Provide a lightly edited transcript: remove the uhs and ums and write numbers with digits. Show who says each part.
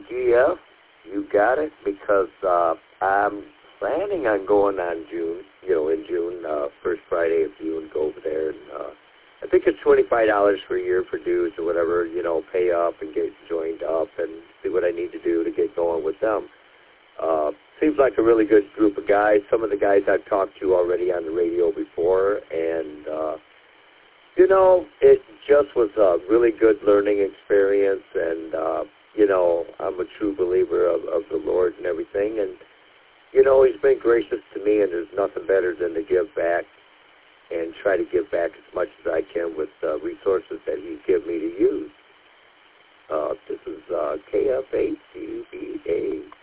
Speaker 1: GF, you got it, because I'm planning on going on June, in June, first Friday of June, go over there. And I think it's $25 per year for dues or whatever, pay up and get joined up and see what I need to do to get going with them. Seems like a really good group of guys. Some of the guys I've talked to already on the radio before, and, it just was a really good learning experience, and, I'm a true believer of the Lord and everything, and, He's been gracious to me, and there's nothing better than to give back and try to give back as much as I can with resources that He's given me to use. This is KFACBA.